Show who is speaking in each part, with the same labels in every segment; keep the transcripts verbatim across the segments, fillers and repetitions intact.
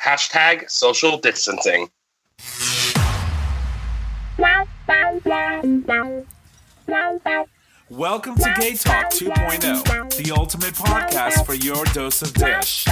Speaker 1: Hashtag social distancing.
Speaker 2: Welcome to Gay Talk two point oh, the ultimate podcast for your dose of dish.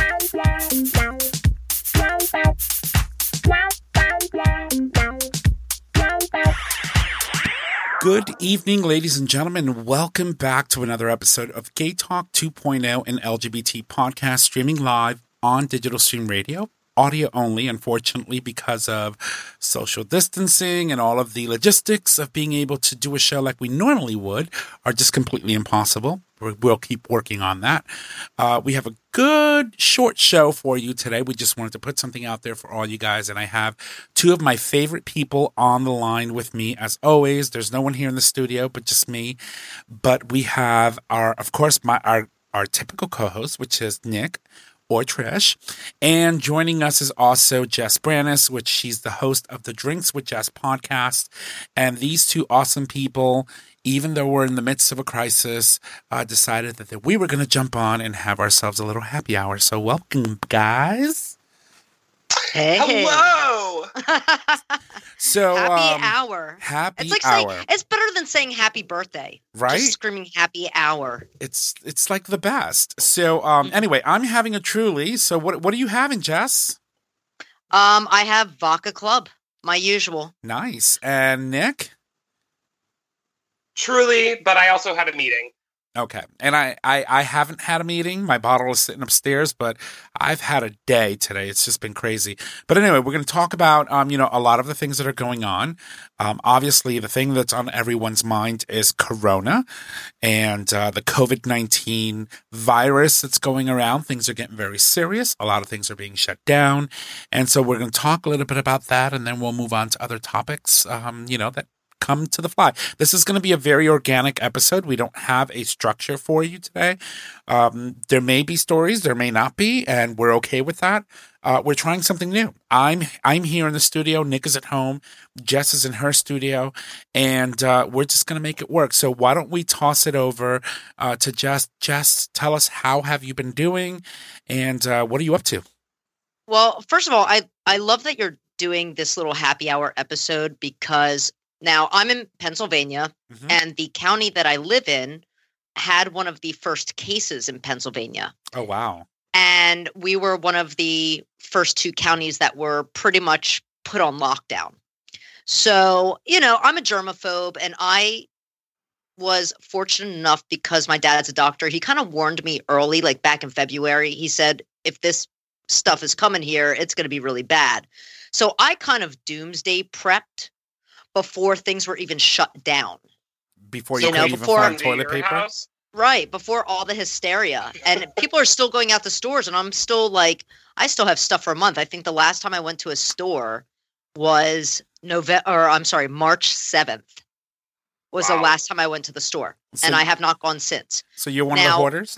Speaker 2: Good evening, ladies and gentlemen. Welcome back to another episode of Gay Talk two point oh, an L G B T podcast streaming live on Digital Stream Radio. Audio only, unfortunately, because of social distancing and all of the logistics of being able to do a show like we normally would are just completely impossible. We'll keep working on that. Uh, we have a good short show for you today. We just wanted to put something out there for all you guys. And I have two of my favorite people on the line with me. As always, there's no one here in the studio but just me. But we have our, of course, my our, our typical co-host, which is Nick. Or Trish. And joining us is also Jess Brannis, which she's the host of the Drinks with Jess podcast. And these two awesome people, even though we're in the midst of a crisis, uh, decided that, that we were going to jump on and have ourselves a little happy hour. So welcome, guys.
Speaker 3: Hey.
Speaker 1: Hello.
Speaker 2: So
Speaker 3: happy
Speaker 2: um,
Speaker 3: hour.
Speaker 2: Happy
Speaker 3: it's like
Speaker 2: hour.
Speaker 3: saying, it's better than saying happy birthday.
Speaker 2: Right?
Speaker 3: Just screaming happy hour.
Speaker 2: It's it's like the best. So um, mm-hmm. Anyway, I'm having a Truly. So what what are you having, Jess?
Speaker 3: Um, I have Vodka Club, my usual.
Speaker 2: Nice. And Nick?
Speaker 1: Truly, but I also had a meeting.
Speaker 2: Okay. And I, I, I haven't had a meeting. My bottle is sitting upstairs, but I've had a day today. It's just been crazy. But anyway, we're going to talk about, um, you know, a lot of the things that are going on. Um, obviously, the thing that's on everyone's mind is Corona and uh, the covid nineteen virus that's going around. Things are getting very serious. A lot of things are being shut down. And so we're going to talk a little bit about that, and then we'll move on to other topics, um, you know, that come to the fly. This is going to be a very organic episode. We don't have a structure for you today. Um, there may be stories, there may not be, and we're okay with that. Uh, we're trying something new. I'm I'm here in the studio. Nick is at home. Jess is in her studio, and uh, we're just going to make it work. So why don't we toss it over uh, to Jess? Jess, tell us, how have you been doing, and uh, what are you up to?
Speaker 3: Well, first of all, I I love that you're doing this little happy hour episode because now, I'm in Pennsylvania, mm-hmm. and the county that I live in had one of the first cases in Pennsylvania.
Speaker 2: Oh, wow.
Speaker 3: And we were one of the first two counties that were pretty much put on lockdown. So, you know, I'm a germaphobe, and I was fortunate enough because my dad's a doctor. He kind of warned me early, like back in February. He said, if this stuff is coming here, it's going to be really bad. So I kind of doomsday prepped before things were even shut down.
Speaker 2: Before you,
Speaker 3: you
Speaker 2: could
Speaker 3: know,
Speaker 2: even
Speaker 3: before,
Speaker 2: find toilet paper?
Speaker 1: House?
Speaker 3: Right, before all the hysteria. And people are still going out to stores, and I'm still like, I still have stuff for a month. I think the last time I went to a store was November, or I'm sorry, March seventh was wow. the last time I went to the store. So, and I have not gone since.
Speaker 2: So you're one
Speaker 3: now,
Speaker 2: of the hoarders?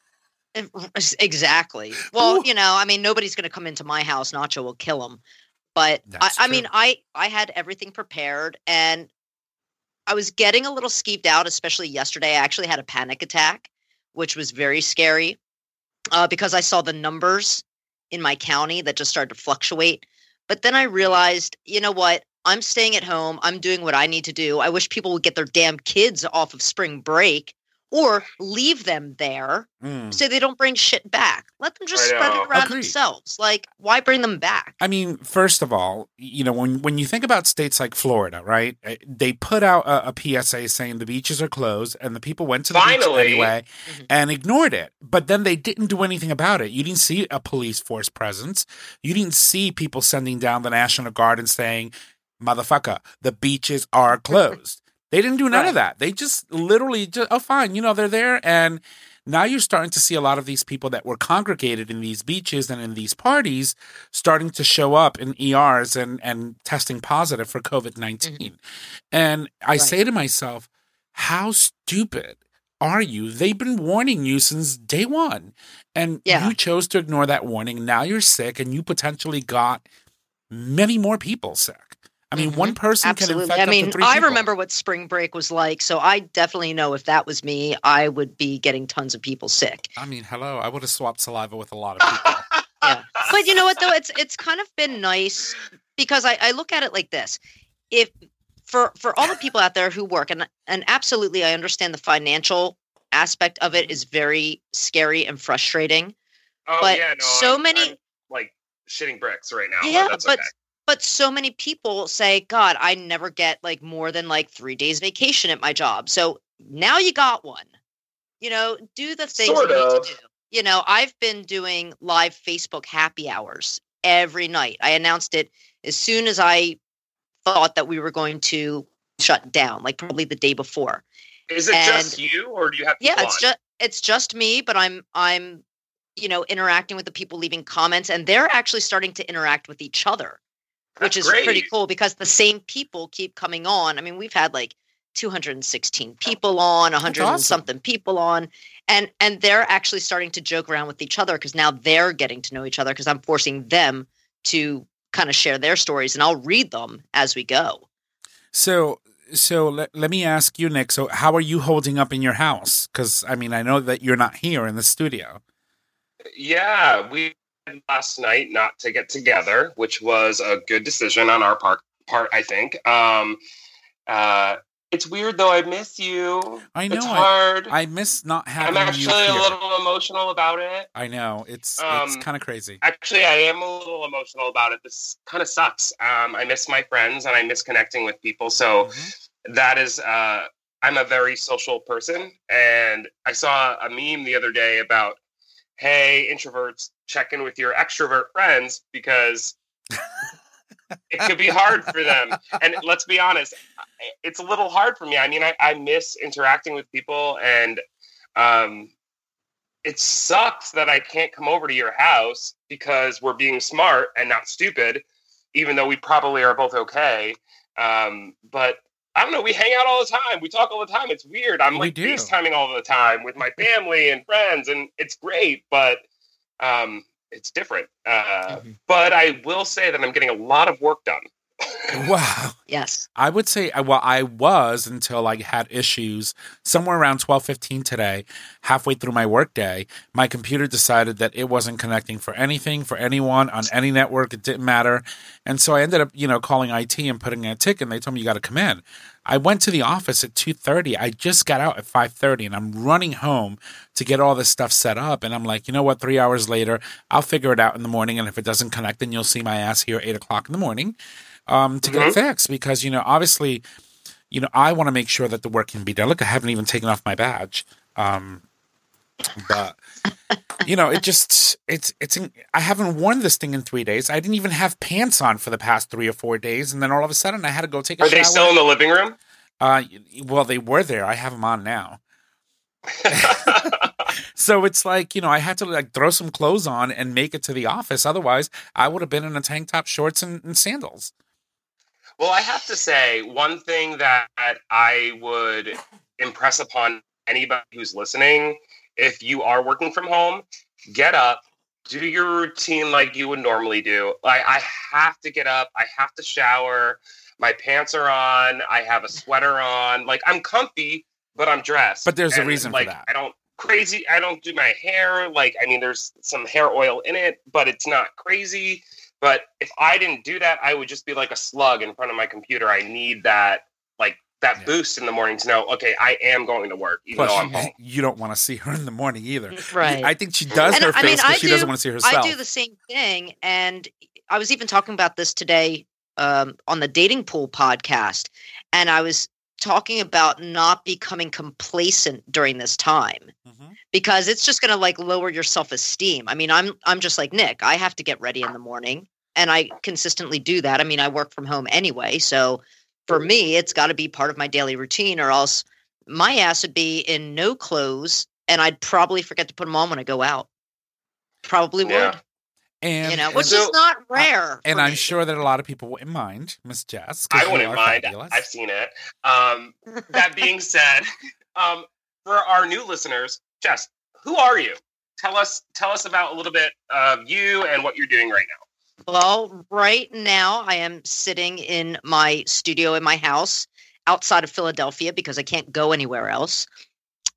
Speaker 3: Exactly. Well, Ooh. you know, I mean, nobody's going to come into my house. Nacho will kill them. But I, I mean, I, I had everything prepared, and I was getting a little skeeved out, especially yesterday. I actually had a panic attack, which was very scary uh, because I saw the numbers in my county that just started to fluctuate. But then I realized, you know what? I'm staying at home. I'm doing what I need to do. I wish people would get their damn kids off of spring break or leave them there mm. so they don't bring shit back. Let them just spread it around Agreed. themselves. Like, why bring them back?
Speaker 2: I mean, first of all, you know, when, when you think about states like Florida, right, they put out a, a P S A saying the beaches are closed, and the people went to the
Speaker 1: Finally.
Speaker 2: beach anyway
Speaker 3: mm-hmm.
Speaker 2: and ignored it. But then they didn't do anything about it. You didn't see a police force presence. You didn't see people sending down the National Guard and saying, motherfucker, the beaches are closed. They didn't do none right. of that. They just literally just, oh, fine, you know, they're there. And now you're starting to see a lot of these people that were congregated in these beaches and in these parties starting to show up in E Rs and, and testing positive for covid nineteen. Mm-hmm. And I right. say to myself, how stupid are you? They've been warning you since day one. And yeah. you chose to ignore that warning. Now you're sick, and you potentially got many more people sick. I mean, mm-hmm. one person
Speaker 3: Absolutely.
Speaker 2: can infect
Speaker 3: I mean,
Speaker 2: up to three
Speaker 3: I
Speaker 2: people.
Speaker 3: remember what spring break was like, so I definitely know if that was me, I would be getting tons of people sick.
Speaker 2: I mean, hello, I would have swapped saliva with a lot of people.
Speaker 3: Yeah. But you know what, though? It's it's kind of been nice because I, I look at it like this. If for for all the people out there who work, and and absolutely I understand the financial aspect of it is very scary and frustrating.
Speaker 1: Oh,
Speaker 3: but
Speaker 1: yeah, no,
Speaker 3: so
Speaker 1: I'm,
Speaker 3: many
Speaker 1: I'm, like shitting bricks right now.
Speaker 3: Yeah,
Speaker 1: but that's
Speaker 3: but
Speaker 1: okay.
Speaker 3: but so many people say, God, I never get like more than like three days vacation at my job. So now you got one. You know, do the things
Speaker 1: Sort
Speaker 3: that you need
Speaker 1: of.
Speaker 3: to do. You know, I've been doing live Facebook happy hours every night. I announced it as soon as I thought that we were going to shut down, like probably the day before.
Speaker 1: Is it
Speaker 3: And-
Speaker 1: just you, or do you have people
Speaker 3: Yeah, it's
Speaker 1: on?
Speaker 3: just it's just me, but I'm I'm you know interacting with the people leaving comments, and they're actually starting to interact with each other, which
Speaker 1: That's
Speaker 3: is
Speaker 1: great.
Speaker 3: pretty cool because the same people keep coming on. I mean, we've had like two hundred sixteen people on, one hundred and
Speaker 2: awesome.
Speaker 3: something people on, and and they're actually starting to joke around with each other because now they're getting to know each other because I'm forcing them to kind of share their stories, and I'll read them as we go.
Speaker 2: So, so let, let me ask you, Nick. So, how are you holding up in your house? Because I mean, I know that you're not here in the studio.
Speaker 1: Yeah, we had last night not to get together, which was a good decision on our part. Part, I think. Um, uh, it's weird though. I miss you.
Speaker 2: I know.
Speaker 1: It's hard.
Speaker 2: I, I miss not having
Speaker 1: I'm
Speaker 2: you
Speaker 1: actually
Speaker 2: here.
Speaker 1: a little emotional about it.
Speaker 2: I know. It's
Speaker 1: Um,
Speaker 2: it's kind of crazy.
Speaker 1: Actually, I am a little emotional about it. This kind of sucks. Um, I miss my friends and I miss connecting with people. So
Speaker 2: Mm-hmm.
Speaker 1: that is, uh, I'm a very social person. And I saw a meme the other day about, hey, introverts, check in with your extrovert friends because it could be hard for them. And let's be honest, it's a little hard for me. I mean, I, I miss interacting with people, and um, it sucks that I can't come over to your house because we're being smart and not stupid, even though we probably are both okay. Um, but I don't know. We hang out all the time. We talk all the time. It's weird. I'm
Speaker 2: We
Speaker 1: like
Speaker 2: do.
Speaker 1: FaceTiming all the time with my family and friends, and it's great, but um, it's different. Uh,
Speaker 2: Mhm.
Speaker 1: But I will say that I'm getting a lot of work done.
Speaker 2: Wow.
Speaker 3: Yes.
Speaker 2: I would say, well, I was until I had issues somewhere around twelve fifteen today, halfway through my workday. My computer decided that it wasn't connecting for anything, for anyone on any network. It didn't matter. And so I ended up, you know, calling I T and putting in a ticket, and they told me you got to come in. I went to the office at two thirty. I just got out at five thirty, and I'm running home to get all this stuff set up. And I'm like, you know what? Three hours later, I'll figure it out in the morning. And if it doesn't connect, then you'll see my ass here at eight o'clock in the morning. Um, to get
Speaker 1: Mhm.
Speaker 2: it fixed because, you know, obviously, you know, I want to make sure that the work can be done. Look, I haven't even taken off my badge. Um, but, you know, it just, it's, it's, I haven't worn this thing in three days. I didn't even have pants on for the past three or four days. And then all of a sudden I had to go take a
Speaker 1: Are
Speaker 2: shower.
Speaker 1: they still in the living room?
Speaker 2: Uh, well, they were there. I have them on now. So it's like, you know, I had to like throw some clothes on and make it to the office. Otherwise, I would have been in a tank top, shorts, and, and sandals.
Speaker 1: Well, I have to say, one thing that I would impress upon anybody who's listening, if you are working from home, get up, do your routine like you would normally do. Like, I have to get up, I have to shower, my pants are on, I have a sweater on. Like, I'm comfy, but I'm dressed.
Speaker 2: But there's a
Speaker 1: And,
Speaker 2: reason for
Speaker 1: like,
Speaker 2: that.
Speaker 1: I don't crazy, I don't do my hair. Like, I mean, there's some hair oil in it, but it's not crazy. But if I didn't do that, I would just be like a slug in front of my computer. I need that, like that
Speaker 2: Yeah.
Speaker 1: boost in the morning to know, okay, I am going to work, even
Speaker 2: Plus,
Speaker 1: though I'm
Speaker 2: you,
Speaker 1: home.
Speaker 2: you don't want to see her in the morning either.
Speaker 3: Right.
Speaker 2: I think she does
Speaker 3: And
Speaker 2: her
Speaker 3: I mean,
Speaker 2: face because
Speaker 3: I
Speaker 2: she
Speaker 3: do-
Speaker 2: doesn't want to see herself.
Speaker 3: I do the same thing. And I was even talking about this today um, on the Dating Pool podcast. And I was talking about not becoming complacent during this time
Speaker 2: Mhm.
Speaker 3: because it's just going to like lower your self-esteem. I mean, I'm I'm just like Nick. I have to get ready in the morning, and I consistently do that. I mean, I work from home anyway. So for me, it's got to be part of my daily routine, or else my ass would be in no clothes, and I'd probably forget to put them on when I go out. Probably would.
Speaker 1: Yeah.
Speaker 2: And,
Speaker 3: You know,
Speaker 2: and,
Speaker 3: which
Speaker 1: So-
Speaker 3: is not rare.
Speaker 2: and
Speaker 3: for
Speaker 2: I'm
Speaker 3: me.
Speaker 2: sure that a lot of people wouldn't mind, Miss Jess. 'cause
Speaker 1: I
Speaker 2: you
Speaker 1: wouldn't
Speaker 2: are
Speaker 1: mind.
Speaker 2: fabulous.
Speaker 1: I've seen it. Um, that being said, um, for our new listeners, Jess, who are you? Tell us, tell us about a little bit of you and what you're doing right now.
Speaker 3: Well, right now I am sitting in my studio in my house outside of Philadelphia because I can't go anywhere else.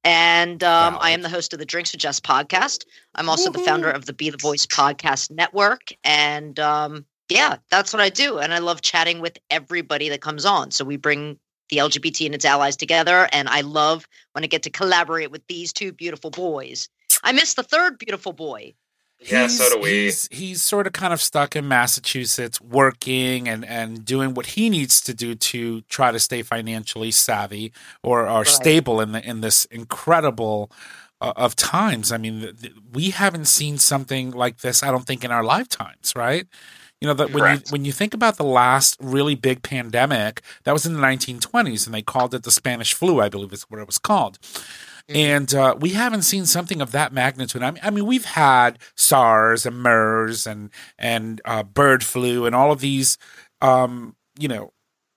Speaker 3: And um, I am the host of the Drinks with Jess podcast. I'm also Woo-hoo. the founder of the Be the Voice podcast network. And um, yeah, that's what I do. And I love chatting with everybody that comes on. So we bring the L G B T and its allies together. And I love when I get to collaborate with these two beautiful boys. I miss the third beautiful boy.
Speaker 1: Yeah,
Speaker 2: he's,
Speaker 1: so do we.
Speaker 2: He's, he's sort of kind of stuck in Massachusetts working and, and doing what he needs to do to try to stay financially savvy or, or right. stable in the in this incredible uh, of times. I mean, th- th- we haven't seen something like this, I don't think, in our lifetimes, right? You know, that when you when you think about the last really big pandemic, that was in the nineteen twenties, and they called it the Spanish flu, I believe is what it was called. And uh, we haven't seen something of that magnitude. I mean, I mean, we've had SARS and MERS and and uh, bird flu and all of these, um, you know,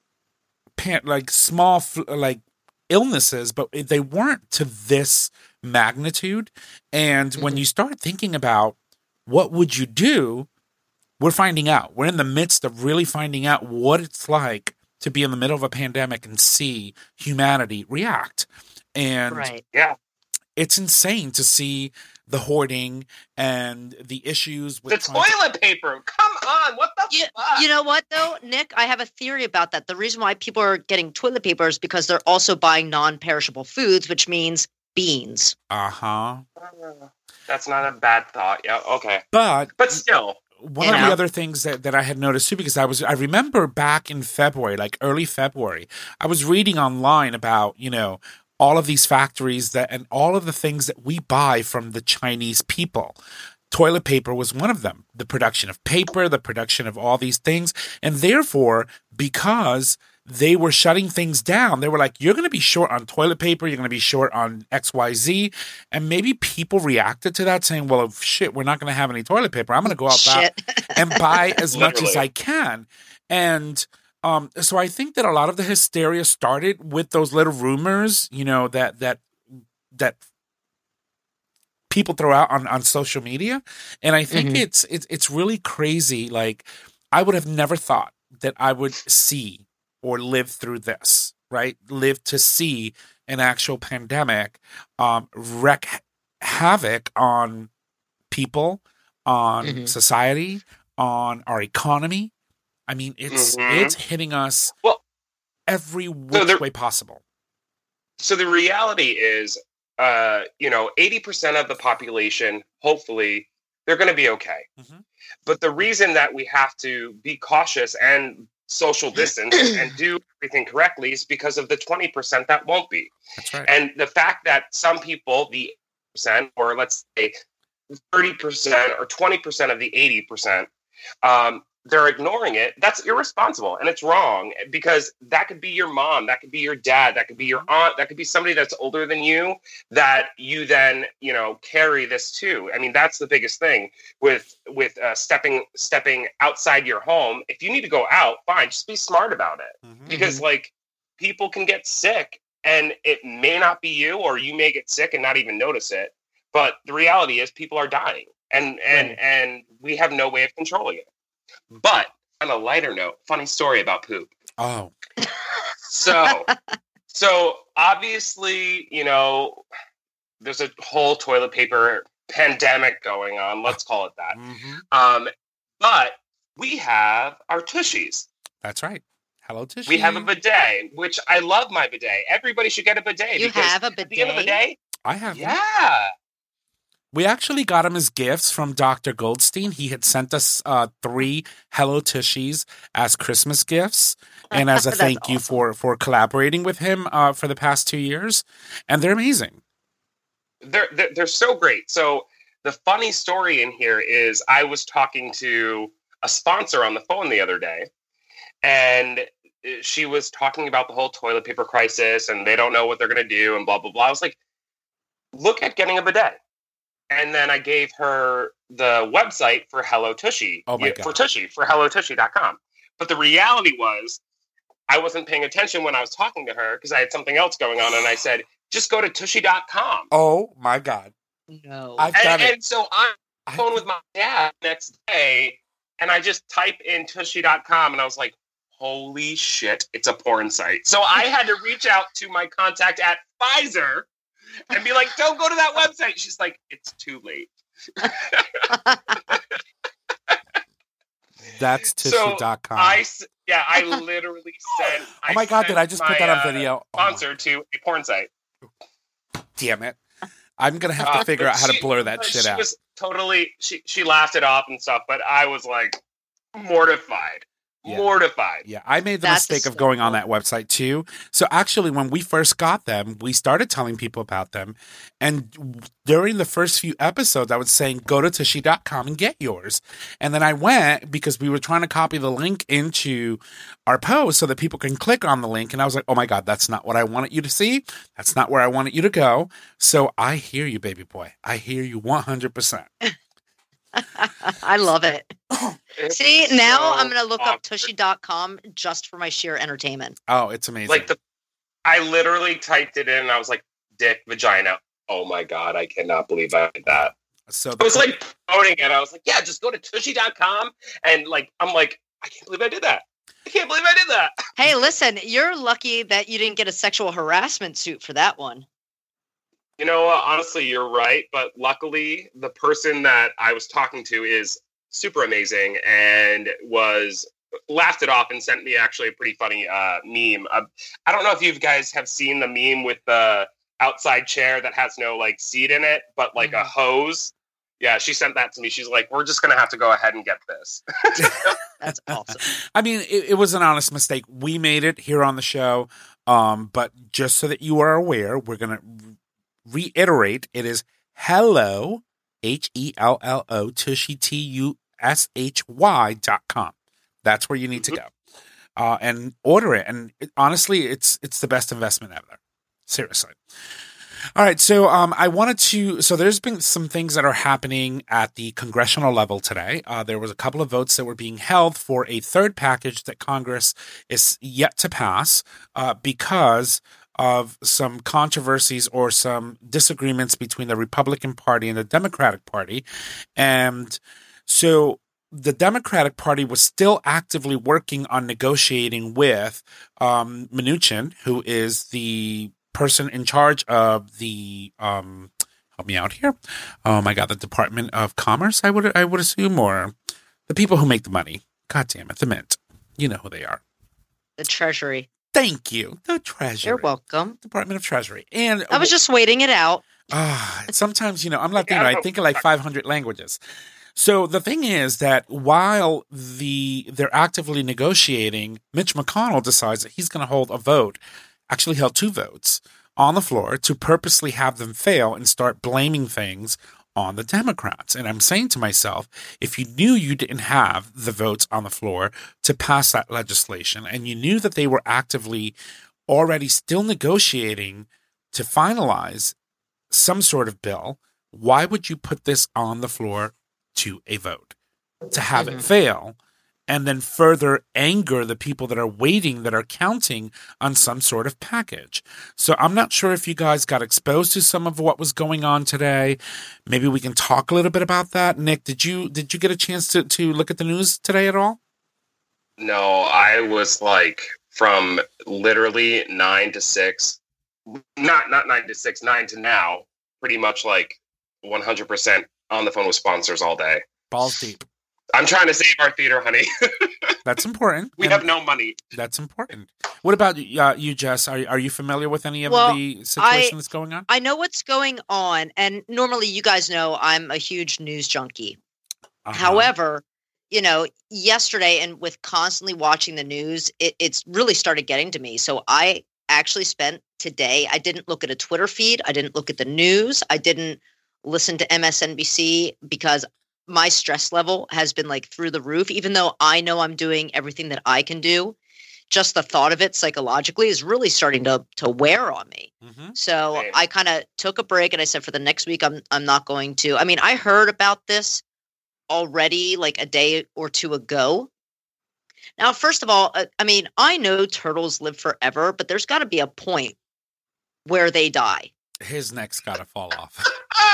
Speaker 2: pan- like small fl- like illnesses, but they weren't to this magnitude. And mm-hmm. when you start thinking about what would you do, we're finding out. We're in the midst of really finding out what it's like to be in the middle of a pandemic and see humanity react. And
Speaker 3: right.
Speaker 1: yeah,
Speaker 2: it's insane to see the hoarding and the issues with
Speaker 1: the toilet to- paper. Come on, what the
Speaker 3: you,
Speaker 1: fuck?
Speaker 3: You know what, though, Nick? I have a theory about that. The reason why people are getting toilet paper is because they're also buying non-perishable foods, which means beans.
Speaker 2: Uh-huh.
Speaker 1: That's not a bad thought. Yeah, okay.
Speaker 2: But
Speaker 1: but still.
Speaker 2: One you of know? the other things that, that I had noticed too, because I was I remember back in February, like early February, I was reading online about, you know, all of these factories that and all of the things that we buy from the Chinese people. Toilet paper was one of them. The production of paper, the production of all these things. And therefore, because they were shutting things down, they were like, you're going to be short on toilet paper, you're going to be short on X Y Z. And maybe people reacted to that saying, well, shit, we're not going to have any toilet paper. I'm going to go out back and buy as much as I can. And Um, so I think that a lot of the hysteria started with those little rumors, you know, that that that people throw out on, on social media, and I think mm-hmm. it's it's it's really crazy. Like, I would have never thought that I would see or live through this, right? Live to see an actual pandemic um, wreak havoc on people, on mm-hmm. society, on our economy. I mean, it's mm-hmm. it's hitting us
Speaker 1: well,
Speaker 2: every which
Speaker 1: so the,
Speaker 2: way possible.
Speaker 1: So the reality is, uh, you know, eighty percent of the population, hopefully, they're going to be okay. Mm-hmm. But the reason that we have to be cautious and social distance and do everything correctly is because of the twenty percent that won't be.
Speaker 2: That's right.
Speaker 1: And the fact that some people, the eighty percent, or let's say thirty percent or twenty percent of the eighty percent, um, they're ignoring it, that's irresponsible and it's wrong, because that could be your mom, that could be your dad, that could be your aunt, that could be somebody that's older than you that you then, you know, carry this to. I mean, that's the biggest thing with with uh, stepping stepping outside your home. If you need to go out, fine, just be smart about it. Mm-hmm. Because like people can get sick and it may not be you, or you may get sick and not even notice it. But the reality is people are dying and and right. and we have no way of controlling it. But on a lighter note, funny story about poop.
Speaker 2: Oh.
Speaker 1: So, so obviously, you know, there's a whole toilet paper pandemic going on. Let's call it that. Mm-hmm. Um, but we have our tushies.
Speaker 2: That's right. Hello, Tushy.
Speaker 1: We have a bidet, which I love my bidet. Everybody should get a bidet.
Speaker 3: You have a bidet?
Speaker 1: At the end of the day,
Speaker 2: I have
Speaker 1: Yeah.
Speaker 2: One. We actually got them as gifts from Doctor Goldstein. He had sent us uh, three Hello Tushies as Christmas gifts and as a thank awesome. you for, for collaborating with him uh, for the past two years. And they're amazing.
Speaker 1: They're, they're, they're so great. So the funny story in here is I was talking to a sponsor on the phone the other day, and she was talking about the whole toilet paper crisis and they don't know what they're going to do and blah, blah, blah. I was like, look at getting a bidet. And then I gave her the website for Hello Tushy,
Speaker 2: oh my God.
Speaker 1: for Tushy, for hello tushy dot com. But the reality was I wasn't paying attention when I was talking to her because I had something else going on. And I said, just go to tushy dot com.
Speaker 2: Oh, my God.
Speaker 3: No.
Speaker 2: I've
Speaker 1: and,
Speaker 2: done it.
Speaker 1: And so I'm on the phone with my dad next day, and I just type in tushy dot com, and I was like, holy shit, it's a porn site. So I had to reach out to my contact at Pfizer and be like, don't go to that website. She's like, it's too late.
Speaker 2: That's tushy dot com.
Speaker 1: So I, yeah, I literally sent.
Speaker 2: Oh my
Speaker 1: I
Speaker 2: God, did I just put that on
Speaker 1: uh,
Speaker 2: video?
Speaker 1: Sponsor
Speaker 2: oh
Speaker 1: to a porn site.
Speaker 2: Damn it. I'm going to have to
Speaker 1: Uh,
Speaker 2: figure out how
Speaker 1: she,
Speaker 2: to blur that shit
Speaker 1: she
Speaker 2: out.
Speaker 1: Was totally, she, she laughed it off and stuff, but I was like mortified.
Speaker 2: Yeah.
Speaker 1: Mortified.
Speaker 2: Yeah, I made the
Speaker 3: That's
Speaker 2: mistake of going on that website too. So actually, when we first got them, we started telling people about them. And during the first few episodes, I was saying, go to tushy dot com and get yours. And then I went because we were trying to copy the link into our post so that people can click on the link. And I was like, oh my God, that's not what I wanted you to see. That's not where I wanted you to go. So I hear you, baby boy. I hear you one hundred percent.
Speaker 3: I love it.
Speaker 1: It's
Speaker 3: See, now
Speaker 1: so
Speaker 3: I'm going to look
Speaker 1: awkward.
Speaker 3: up tushy dot com just for my sheer entertainment.
Speaker 2: Oh, it's amazing.
Speaker 1: Like the, I literally typed it in and I was like, dick, vagina. Oh my God, I cannot believe I did that.
Speaker 2: So
Speaker 1: I was like promoting it. I was like, yeah, just go to tushy dot com. And like, I'm like, I can't believe I did that. I can't believe I did that.
Speaker 3: Hey, listen, you're lucky that you didn't get a sexual harassment suit for that one.
Speaker 1: You know, uh, honestly, you're right. But luckily, the person that I was talking to is super amazing and was laughed it off and sent me actually a pretty funny uh, meme. Uh, I don't know if you guys have seen the meme with the outside chair that has no like seat in it, but like mm-hmm. a hose. Yeah, she sent that to me. She's like, we're just going to have to go ahead and get this.
Speaker 3: That's awesome.
Speaker 2: I mean, it, it was an honest mistake. We made it here on the show. Um, but just so that you are aware, we're going to reiterate, it is hello, H E L L O, Tushy, T U S H Y dot com. That's where you need to go. Uh, and order it. And it, honestly, it's it's the best investment ever. Seriously. All right, so um, I wanted to. So there's been some things that are happening at the congressional level today. Uh, there was a couple of votes that were being held for a third package that Congress is yet to pass uh, because of some controversies or some disagreements between the Republican Party and the Democratic Party, and so the Democratic Party was still actively working on negotiating with um, Mnuchin, who is the person in charge of the um help me out here. Oh my God, the Department of Commerce, I would I would assume, or the people who make the money. God damn it, the Mint. You know who they are.
Speaker 3: The Treasury.
Speaker 2: Thank you. The Treasury.
Speaker 3: You're welcome.
Speaker 2: Department of Treasury. And
Speaker 3: I was just waiting it out.
Speaker 2: Uh, sometimes, you know, I'm Latino. I think in like five hundred languages. So the thing is that while the they're actively negotiating, Mitch McConnell decides that he's going to hold a vote. Actually held two votes on the floor to purposely have them fail and start blaming things on the Democrats. And I'm saying to myself, if you knew you didn't have the votes on the floor to pass that legislation, and you knew that they were actively already still negotiating to finalize some sort of bill, why would you put this on the floor to a vote? To have mm-hmm. it fail and then further anger the people that are waiting, that are counting on some sort of package. So I'm not sure if you guys got exposed to some of what was going on today. Maybe we can talk a little bit about that. Nick, did you did you get a chance to, to look at the news today at all?
Speaker 1: No, I was like from literally nine to six, not not nine to six, nine to now, pretty much like one hundred percent on the phone with sponsors all day.
Speaker 2: Balls deep.
Speaker 1: I'm trying to save our theater, honey.
Speaker 2: That's important.
Speaker 1: We and have no money.
Speaker 2: That's important. What about uh, you, Jess? Are are you familiar with any of
Speaker 3: well,
Speaker 2: the situation
Speaker 3: I,
Speaker 2: that's going on?
Speaker 3: I know what's going on, and normally you guys know I'm a huge news junkie. Uh-huh. However, you know, yesterday and with constantly watching the news, it, it's really started getting to me. So I actually spent today, I didn't look at a Twitter feed. I didn't look at the news. I didn't listen to M S N B C because my stress level has been like through the roof, even though I know I'm doing everything that I can do. Just the thought of it psychologically is really starting to to wear on me. Mm-hmm. So right. I kind of took a break and I said, for the next week, I'm I'm not going to. I mean, I heard about this already like a day or two ago. Now, first of all, uh, I mean, I know turtles live forever, but there's got to be a point where they die.
Speaker 2: His neck's got to fall off.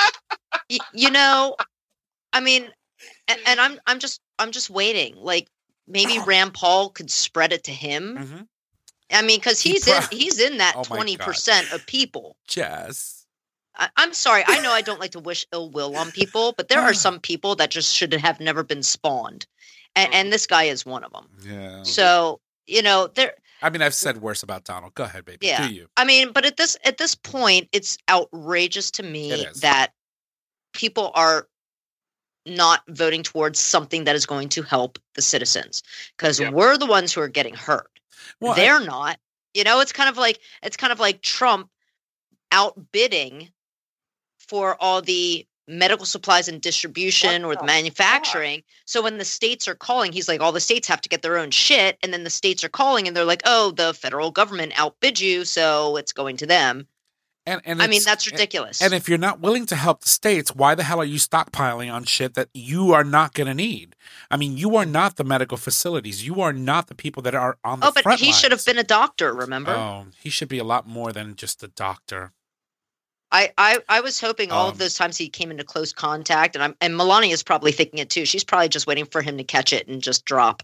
Speaker 3: y- you know. I mean, and, and I'm I'm just I'm just waiting. Like maybe Rand Paul could spread it to him. Mm-hmm. I mean, because he's he pro- in he's in that twenty oh percent of people.
Speaker 2: Jess,
Speaker 3: I, I'm sorry. I know I don't like to wish ill will on people, but there are some people that just should have never been spawned. And, and this guy is one of them.
Speaker 2: Yeah.
Speaker 3: So, you know, there.
Speaker 2: I mean, I've said worse about Donald. Go ahead, baby.
Speaker 3: Yeah.
Speaker 2: Do you?
Speaker 3: I mean, but at this at this point, it's outrageous to me that people are not voting towards something that is going to help the citizens, because yep. we're the ones who are getting hurt. Well, They're I, not. You know, it's kind of like it's kind of like Trump outbidding for all the medical supplies and distribution or the manufacturing. So when the states are calling, he's like, all the states have to get their own shit. And then the states are calling and they're like, oh, the federal government outbid you, so it's going to them.
Speaker 2: And, and
Speaker 3: I mean, that's ridiculous.
Speaker 2: And, and if you're not willing to help the states, why the hell are you stockpiling on shit that you are not going to need? I mean, you are not the medical facilities. You are not the people that are on the front lines. Oh, but
Speaker 3: he should have been a doctor, remember?
Speaker 2: Oh, he should be a lot more than just a doctor.
Speaker 3: I, I, I was hoping all um, of those times he came into close contact, and I'm and Melania is probably thinking it too. She's probably just waiting for him to catch it and just drop.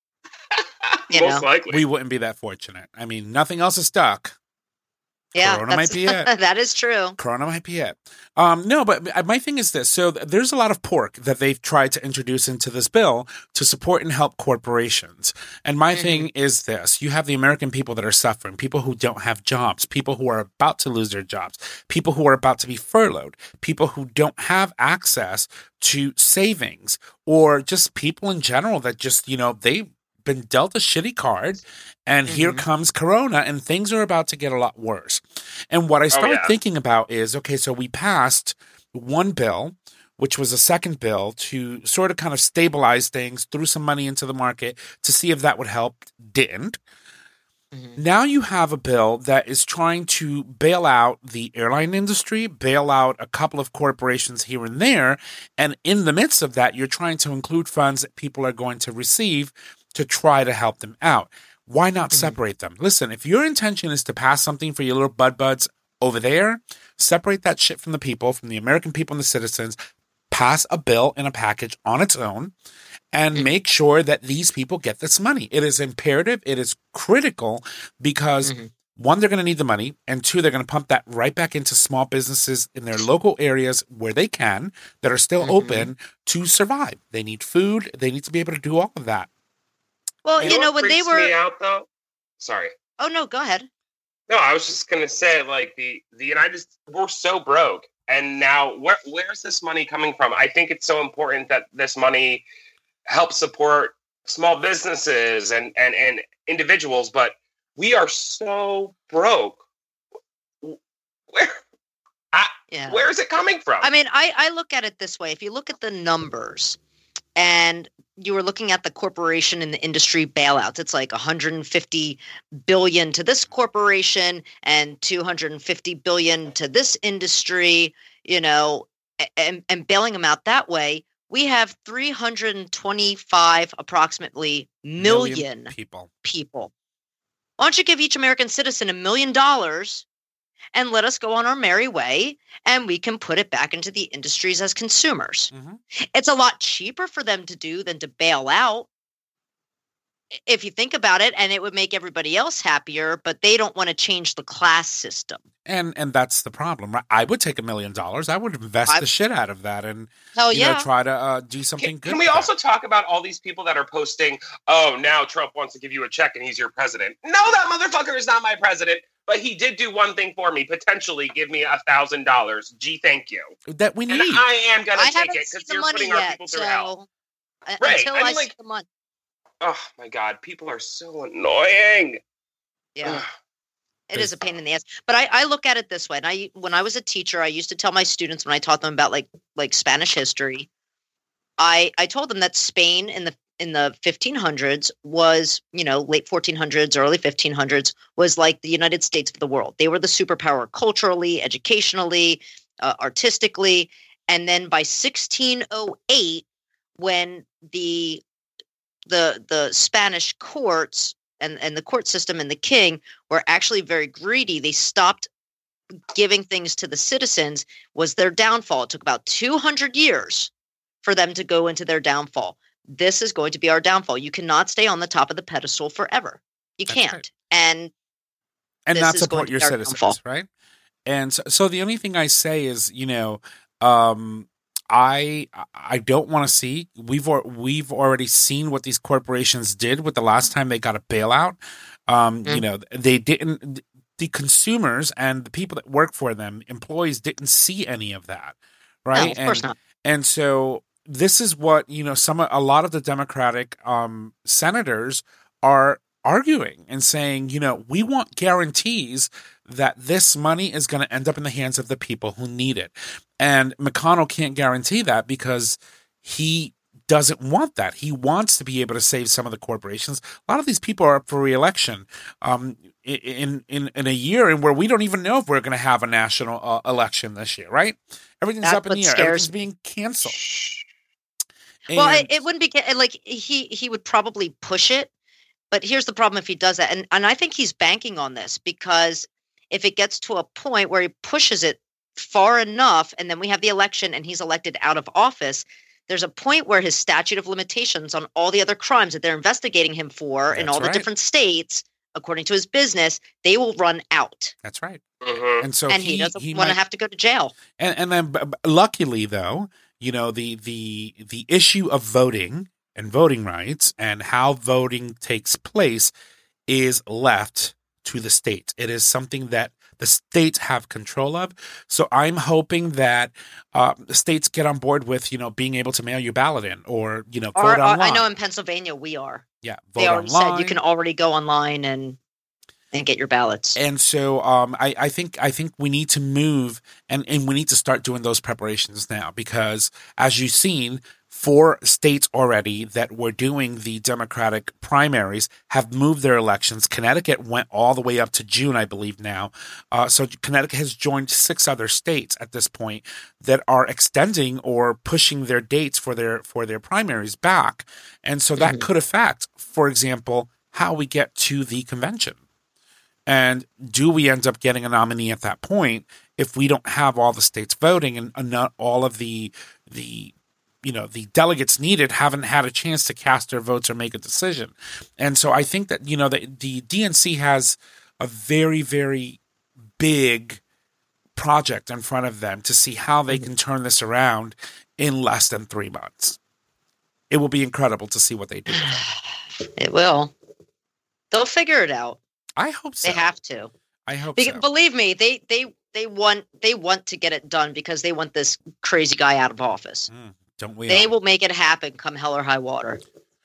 Speaker 3: You
Speaker 1: Most
Speaker 3: know?
Speaker 1: likely.
Speaker 2: We wouldn't be that fortunate. I mean, nothing else is stuck.
Speaker 3: Yeah,
Speaker 2: Corona might be it.
Speaker 3: That is true.
Speaker 2: Corona might be it. Um, no, but my thing is this. So there's a lot of pork that they've tried to introduce into this bill to support and help corporations. And my mm-hmm. thing is this. You have the American people that are suffering, people who don't have jobs, people who are about to lose their jobs, people who are about to be furloughed, people who don't have access to savings, or just people in general that just, you know, they been dealt a shitty card, and mm-hmm. here comes Corona, and things are about to get a lot worse. And what I started oh, yeah. thinking about is, okay, so we passed one bill, which was a second bill to sort of kind of stabilize things, threw some money into the market to see if that would help. Didn't. Mm-hmm. Now you have a bill that is trying to bail out the airline industry, bail out a couple of corporations here and there, and in the midst of that, you're trying to include funds that people are going to receive to try to help them out. Why not separate mm-hmm. them? Listen, if your intention is to pass something for your little bud buds over there, separate that shit from the people, from the American people and the citizens, pass a bill in a package on its own, and mm-hmm. make sure that these people get this money. It is imperative. It is critical because mm-hmm. one, they're going to need the money, and two, they're going to pump that right back into small businesses in their local areas where they can, that are still mm-hmm. open to survive. They need food. They need to be able to do all of that.
Speaker 3: Well, you, you know, know when they were
Speaker 1: me out though. Sorry.
Speaker 3: Oh no, go ahead.
Speaker 1: No, I was just gonna say, like the the United States, we're so broke, and now where where's this money coming from? I think it's so important that this money helps support small businesses and and and individuals, but we are so broke. Where, I, yeah. where is it coming from?
Speaker 3: I mean, I I look at it this way: if you look at the numbers, and you were looking at the corporation and the industry bailouts, it's like one hundred fifty billion dollars to this corporation and two hundred fifty billion dollars to this industry, you know, and, and bailing them out that way. We have three hundred twenty-five approximately million, million
Speaker 2: people.
Speaker 3: people. Why don't you give each American citizen a million dollars and let us go on our merry way, and we can put it back into the industries as consumers. Mm-hmm. It's a lot cheaper for them to do than to bail out, if you think about it, and it would make everybody else happier, but they don't want to change the class system.
Speaker 2: And and that's the problem. I would take a million dollars. I would invest I've, the shit out of that and
Speaker 3: hell
Speaker 2: you
Speaker 3: yeah.
Speaker 2: know, try to uh, do something
Speaker 1: can,
Speaker 2: good.
Speaker 1: Can we also that. talk about all these people that are posting, oh, now Trump wants to give you a check and he's your president? No, that motherfucker is not my president. But he did do one thing for me, potentially give me a thousand dollars. Gee, thank you.
Speaker 2: That we need.
Speaker 1: And I am going to take it because you're putting yet, our people through so, hell.
Speaker 3: Uh,
Speaker 1: right.
Speaker 3: Until
Speaker 1: I, mean,
Speaker 3: I
Speaker 1: like,
Speaker 3: see the money.
Speaker 1: Oh, my God. People are so annoying.
Speaker 3: Yeah. It is a pain in the ass. But I, I look at it this way. And I, when I was a teacher, I used to tell my students when I taught them about like like Spanish history, I, I told them that Spain in the in the fifteen hundreds was, you know, late fourteen hundreds, early fifteen hundreds, was like the United States of the world. They were the superpower culturally, educationally, uh, artistically. And then by sixteen oh eight, when the the the Spanish courts and, and the court system and the king were actually very greedy, they stopped giving things to the citizens, was their downfall. It took about two hundred years for them to go into their downfall. This is going to be our downfall. You cannot stay on the top of the pedestal forever. You That's can't. Right. And
Speaker 2: and not support your citizens, downfall. Right? And so, so the only thing I say is, you know, um, I I don't want to see. We've we've already seen what these corporations did with the last time they got a bailout. Um, mm. You know, they didn't. The consumers and the people that work for them, employees, didn't see any of that, right?
Speaker 3: No, of course
Speaker 2: and,
Speaker 3: not.
Speaker 2: And so this is what, you know, some a lot of the Democratic um, senators are arguing and saying, you know, we want guarantees that this money is going to end up in the hands of the people who need it. And McConnell can't guarantee that because he doesn't want that. He wants to be able to save some of the corporations. A lot of these people are up for re-election um, in, in, in a year and where we don't even know if we're going to have a national uh, election this year, right? Everything's
Speaker 3: That's
Speaker 2: up in the air. Everything's being canceled.
Speaker 3: And well, it, it wouldn't be like he, he would probably push it. But here's the problem if he does that. And, and I think he's banking on this because if it gets to a point where he pushes it far enough and then we have the election and he's elected out of office, there's a point where his statute of limitations on all the other crimes that they're investigating him for That's in all right. the different states, according to his business, they will run out.
Speaker 2: That's right.
Speaker 1: Mm-hmm.
Speaker 2: And so
Speaker 3: and
Speaker 2: he,
Speaker 3: he doesn't
Speaker 2: he
Speaker 3: want to
Speaker 2: might,
Speaker 3: have to go to jail.
Speaker 2: And, and then b- b- luckily, though, you know, the, the, the issue of voting and voting rights and how voting takes place is left to the states. It is something that the states have control of. So I'm hoping that uh, the states get on board with, you know, being able to mail your ballot in or, you know, vote
Speaker 3: or,
Speaker 2: online.
Speaker 3: I know in Pennsylvania we are.
Speaker 2: Yeah, vote
Speaker 3: they already
Speaker 2: online.
Speaker 3: said you can already go online and and get your ballots.
Speaker 2: And so um, I, I think I think we need to move and, and we need to start doing those preparations now because as you've seen, four states already that were doing the Democratic primaries have moved their elections. Connecticut went all the way up to June, I believe now. Uh, so Connecticut has joined six other states at this point that are extending or pushing their dates for their for their primaries back. And so that mm-hmm. could affect, for example, how we get to the convention. And do we end up getting a nominee at that point if we don't have all the states voting and not all of the the you know the delegates needed haven't had a chance to cast their votes or make a decision? And so I think that you know the, the D N C has a very very big project in front of them to see how they can turn this around in less than three months. It will be incredible to see what they do.
Speaker 3: It will. They'll figure it out.
Speaker 2: I hope so.
Speaker 3: They have to.
Speaker 2: I hope
Speaker 3: because,
Speaker 2: so.
Speaker 3: Believe me, they they they want they want to get it done because they want this crazy guy out of office.
Speaker 2: Mm, don't we?
Speaker 3: They
Speaker 2: all?
Speaker 3: will make it happen, come hell or high water.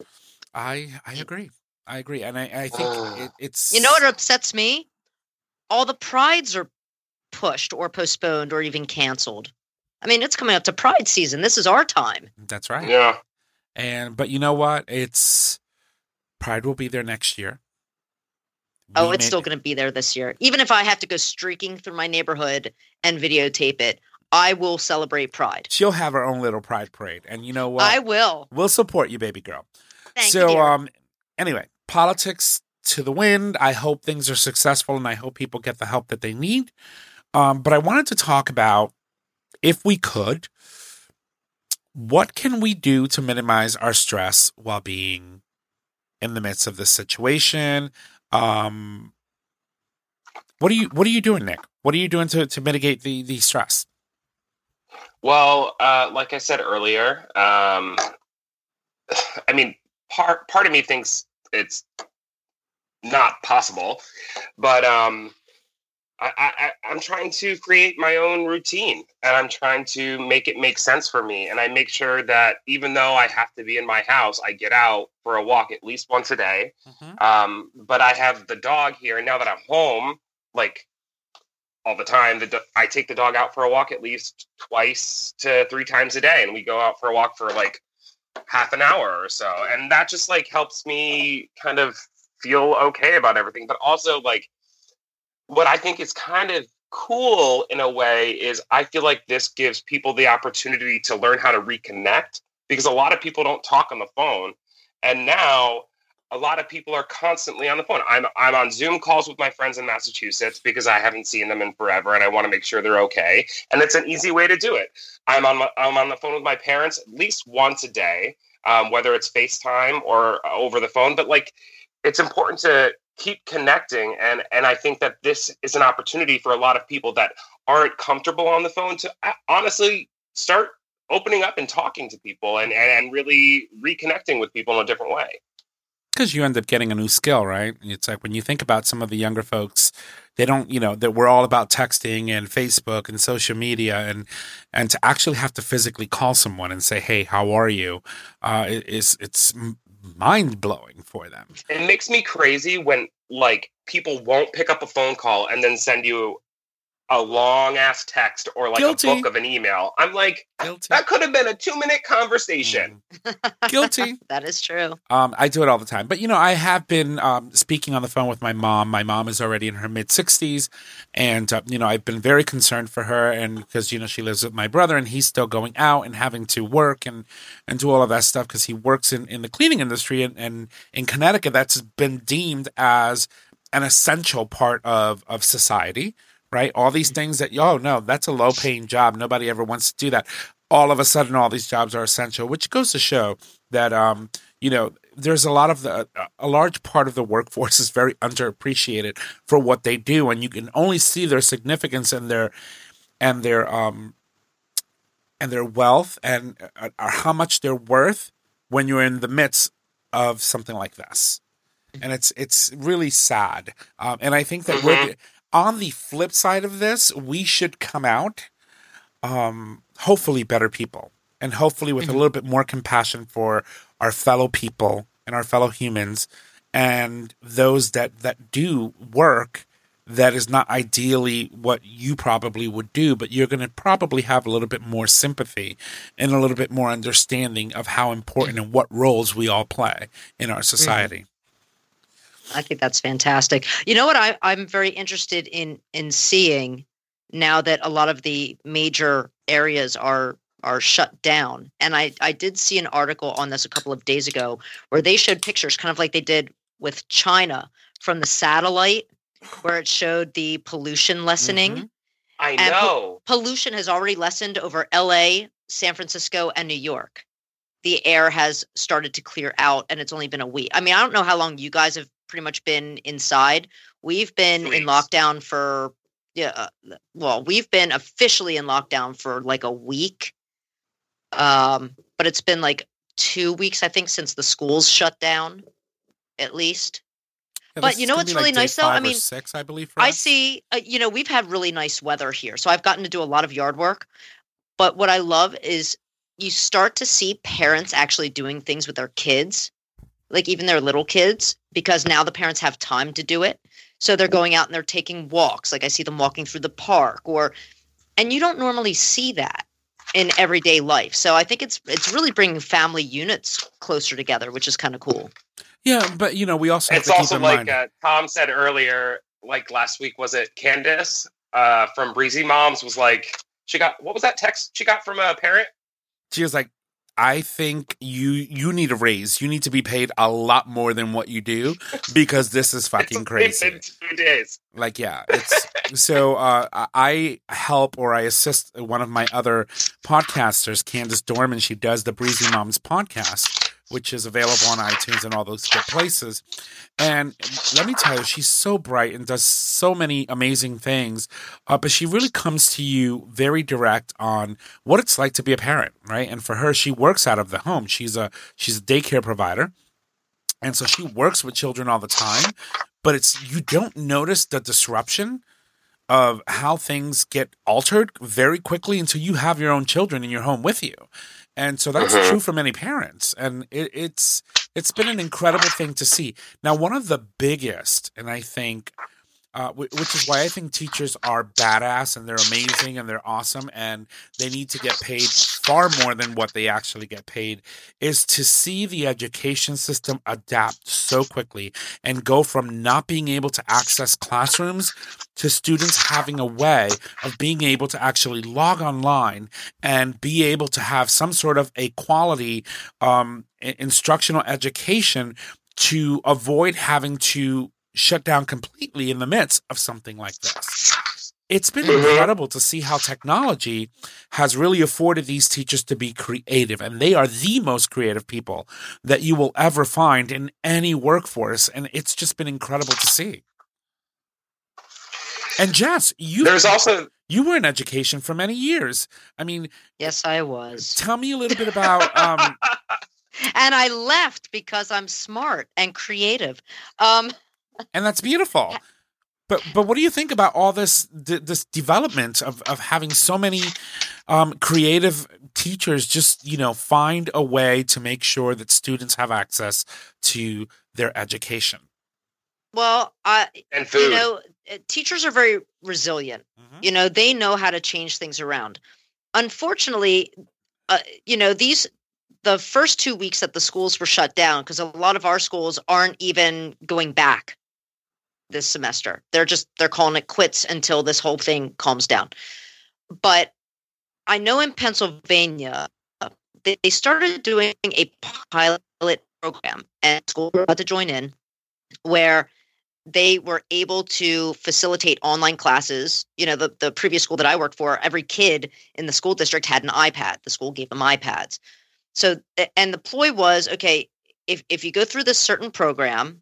Speaker 2: I I agree. I agree, and I, I think it, it's.
Speaker 3: You know what upsets me? All the prides are pushed or postponed or even canceled. I mean, it's coming up to Pride season. This is our time.
Speaker 2: That's right.
Speaker 1: Yeah.
Speaker 2: And but you know what? It's Pride will be there next year.
Speaker 3: Oh, it's still going to be there this year. Even if I have to go streaking through my neighborhood and videotape it, I will celebrate Pride.
Speaker 2: She'll have her own little Pride parade. And you know what?
Speaker 3: I will.
Speaker 2: We'll support you, baby girl.
Speaker 3: Thank
Speaker 2: so,
Speaker 3: you,
Speaker 2: um, anyway, politics to the wind. I hope things are successful and I hope people get the help that they need. Um, but I wanted to talk about, if we could, what can we do to minimize our stress while being in the midst of this situation? Um, what are you, what are you doing, Nick? What are you doing to, to mitigate the, the stress?
Speaker 1: Well, uh, like I said earlier, um, I mean, part, part of me thinks it's not possible, but, um, I, I, I'm trying to create my own routine and I'm trying to make it make sense for me. And I make sure that even though I have to be in my house, I get out for a walk at least once a day. Mm-hmm. Um, but I have the dog here. And now that I'm home, like all the time, the do- I take the dog out for a walk at least twice to three times a day. And we go out for a walk for like half an hour or so. And that just like helps me kind of feel okay about everything. But also like, what I think is kind of cool in a way is I feel like this gives people the opportunity to learn how to reconnect because a lot of people don't talk on the phone. And now a lot of people are constantly on the phone. I'm I'm on Zoom calls with my friends in Massachusetts because I haven't seen them in forever and I want to make sure they're okay. And it's an easy way to do it. I'm on my, I'm on the phone with my parents at least once a day, um, whether it's FaceTime or over the phone. But like, it's important to keep connecting. And, and I think that this is an opportunity for a lot of people that aren't comfortable on the phone to honestly start opening up and talking to people and, and, and really reconnecting with people in a different way.
Speaker 2: Because you end up getting a new skill, right? It's like when you think about some of the younger folks, they don't, you know, that we're all about texting and Facebook and social media, and and to actually have to physically call someone and say, "Hey, how are you?" Uh, is it's mind blowing for them.
Speaker 1: It makes me crazy when like people won't pick up a phone call and then send you a long ass text or like Guilty. a book of an email. I'm like, Guilty. That could have been a two minute conversation.
Speaker 2: Mm. Guilty.
Speaker 3: That is true.
Speaker 2: Um, I do it all the time. But, you know, I have been um, speaking on the phone with my mom. My mom is already in her mid sixties. And, uh, you know, I've been very concerned for her. And because, you know, she lives with my brother and he's still going out and having to work and, and do all of that stuff because he works in, in the cleaning industry. And, and in Connecticut, that's been deemed as an essential part of, of society. Right? All these things that, oh, no, that's a low-paying job. Nobody ever wants to do that. All of a sudden, all these jobs are essential, which goes to show that, um, you know, there's a lot of the, a large part of the workforce is very underappreciated for what they do. And you can only see their significance and their, and their, um, and their wealth and uh, how much they're worth when you're in the midst of something like this. And it's, it's really sad. Um, and I think that mm-hmm. we're, on the flip side of this, we should come out, um, hopefully better people, and hopefully with mm-hmm. a little bit more compassion for our fellow people and our fellow humans, and those that, that do work that is not ideally what you probably would do, but you're going to probably have a little bit more sympathy and a little bit more understanding of how important and what roles we all play in our society. Mm-hmm.
Speaker 3: I think that's fantastic. You know what I, I'm very interested in in seeing now that a lot of the major areas are are shut down. And I, I did see an article on this a couple of days ago where they showed pictures kind of like they did with China from the satellite where it showed the pollution lessening.
Speaker 1: Mm-hmm. I know.
Speaker 3: Po- pollution has already lessened over L A, San Francisco, and New York. The air has started to clear out, and it's only been a week. I mean, I don't know how long you guys have pretty much been inside. We've been Weeks. in lockdown for, yeah, well, we've been officially in lockdown for like a week. Um, but it's been like two weeks, I think, since the schools shut down, at least. Yeah, but you know what's really like nice, though? I mean,
Speaker 2: six, I believe.
Speaker 3: I see, uh, you know, we've had really nice weather here. So I've gotten to do a lot of yard work. But what I love is you start to see parents actually doing things with their kids, like even their little kids, because now the parents have time to do it. So they're going out and they're taking walks. Like I see them walking through the park or, and you don't normally see that in everyday life. So I think it's, it's really bringing family units closer together, which is kind of cool.
Speaker 2: Yeah. But you know, we also, have
Speaker 1: it's
Speaker 2: to
Speaker 1: also
Speaker 2: keep in
Speaker 1: like
Speaker 2: mind.
Speaker 1: Uh, Tom said earlier, like last week, was it Candace uh, from Breezy Moms was like, she got, what was that text she got from a parent?
Speaker 2: She was like, I think you you need a raise. You need to be paid a lot more than what you do because this is fucking
Speaker 1: it's
Speaker 2: crazy.
Speaker 1: Been two days.
Speaker 2: Like, yeah. It's so uh, I help or I assist one of my other podcasters, Candace Dorman. She does the Breezy Moms podcast, which is available on iTunes and all those good places. And let me tell you, she's so bright and does so many amazing things. Uh, but she really comes to you very direct on what it's like to be a parent, right? And for her, she works out of the home. She's a she's a daycare provider. And so she works with children all the time. But it's you don't notice the disruption of how things get altered very quickly until you have your own children in your home with you. And so that's mm-hmm. true for many parents. And it, it's it's been an incredible thing to see. Now, one of the biggest, and I think, uh, w- which is why I think teachers are badass and they're amazing and they're awesome and they need to get paid far more than what they actually get paid, is to see the education system adapt so quickly and go from not being able to access classrooms to students having a way of being able to actually log online and be able to have some sort of a quality um, instructional education to avoid having to shut down completely in the midst of something like this. it's been mm-hmm. incredible to see how technology has really afforded these teachers to be creative. And they are the most creative people that you will ever find in any workforce. And it's just been incredible to see. And Jess, you
Speaker 1: there's also
Speaker 2: you were in education for many years. I mean,
Speaker 3: yes, I was.
Speaker 2: Tell me a little bit about. Um,
Speaker 3: and I left because I'm smart and creative. Um,
Speaker 2: and that's beautiful. But but what do you think about all this this development of, of having so many um, creative teachers just, you know, find a way to make sure that students have access to their education?
Speaker 3: Well, I
Speaker 1: and food.
Speaker 3: you know, teachers are very resilient. Mm-hmm. You know, they know how to change things around. Unfortunately, uh, you know, these the first two weeks that the schools were shut down, because a lot of our schools aren't even going back this semester. They're just they're calling it quits until this whole thing calms down. But I know in Pennsylvania, they, they started doing a pilot program, and schools were about to join in, where they were able to facilitate online classes. You know, the, the previous school that I worked for, every kid in the school district had an iPad. The school gave them iPads. So, and the ploy was, okay, if, if you go through this certain program,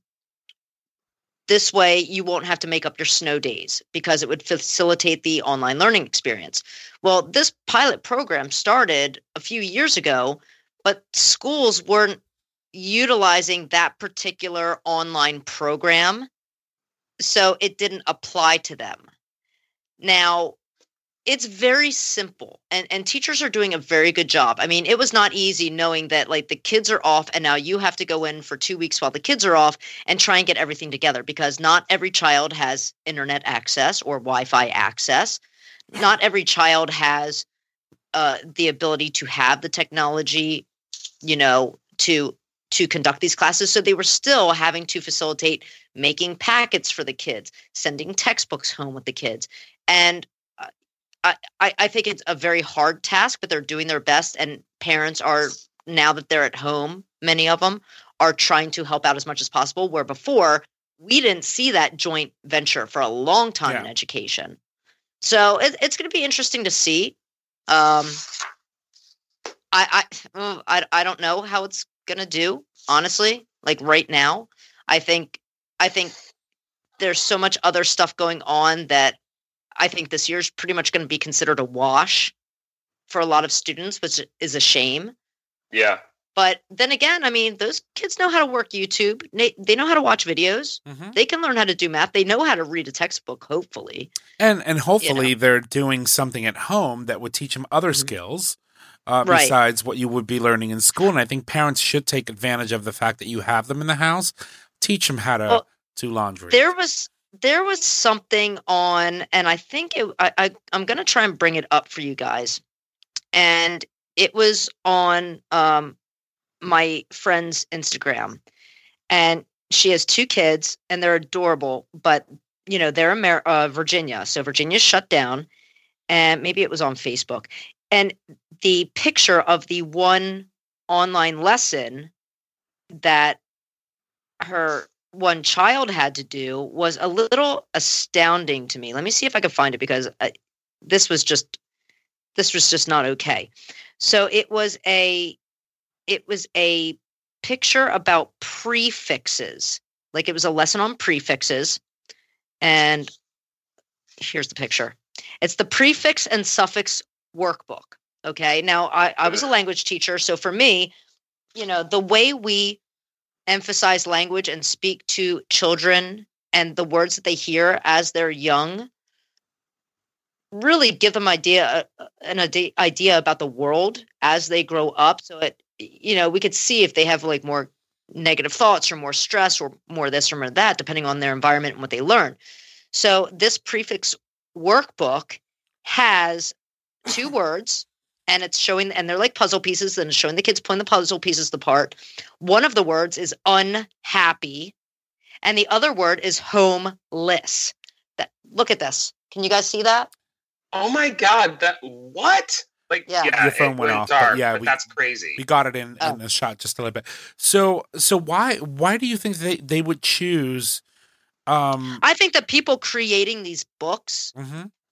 Speaker 3: this way you won't have to make up your snow days because it would facilitate the online learning experience. Well, this pilot program started a few years ago, but schools weren't utilizing that particular online program, so it didn't apply to them. Now, it's very simple, and, and teachers are doing a very good job. I mean, it was not easy knowing that like the kids are off and now you have to go in for two weeks while the kids are off and try and get everything together, because not every child has internet access or Wi-Fi access. Not every child has uh, the ability to have the technology, you know, to to conduct these classes. So they were still having to facilitate making packets for the kids, sending textbooks home with the kids. And I, I think it's a very hard task, but they're doing their best. And parents are, now that they're at home, many of them are trying to help out as much as possible, where before we didn't see that joint venture for a long time yeah. in education. So it, it's going to be interesting to see. Um, I, I, I, I don't know how it's going to do, honestly, like right now. I think, I think there's so much other stuff going on that I think this year's pretty much going to be considered a wash for a lot of students, which is a shame.
Speaker 1: Yeah.
Speaker 3: But then again, I mean, those kids know how to work YouTube. They know how to watch videos. Mm-hmm. They can learn how to do math. They know how to read a textbook, hopefully.
Speaker 2: And and hopefully you know. they're doing something at home that would teach them other mm-hmm. skills uh, right. besides what you would be learning in school. And I think parents should take advantage of the fact that you have them in the house. Teach them how to well, do laundry.
Speaker 3: There was... There was something on, and I think it, I, I, I'm going to try and bring it up for you guys. And it was on um, my friend's Instagram. And she has two kids, and they're adorable. But, you know, they're in uh, Virginia. So Virginia's shut down. And maybe it was on Facebook. And the picture of the one online lesson that her one child had to do was a little astounding to me. Let me see if I can find it, because I, this was just this was just not okay. So it was a it was a picture about prefixes. Like it was a lesson on prefixes. And here's the picture. It's the prefix and suffix workbook. Okay. Now I, I was a language teacher. So for me, you know, the way we emphasize language and speak to children and the words that they hear as they're young really give them idea an idea about the world as they grow up. So it, you know, we could see if they have like more negative thoughts or more stress or more this or more that, depending on their environment and what they learn. So this prefix workbook has two words. And it's showing, and they're like puzzle pieces, and it's showing the kids pulling the puzzle pieces apart. One of the words is unhappy, and the other word is homeless. That look at this. Can you guys see that?
Speaker 1: Oh my God! That what? Like yeah, yeah
Speaker 2: your phone went, went off.
Speaker 1: Dark,
Speaker 2: yeah,
Speaker 1: but
Speaker 2: we,
Speaker 1: that's crazy.
Speaker 2: We got it in, oh. in a shot just a little bit. So, so why why do you think they they would choose? Um,
Speaker 3: I think that people creating these books.
Speaker 2: Mm-hmm.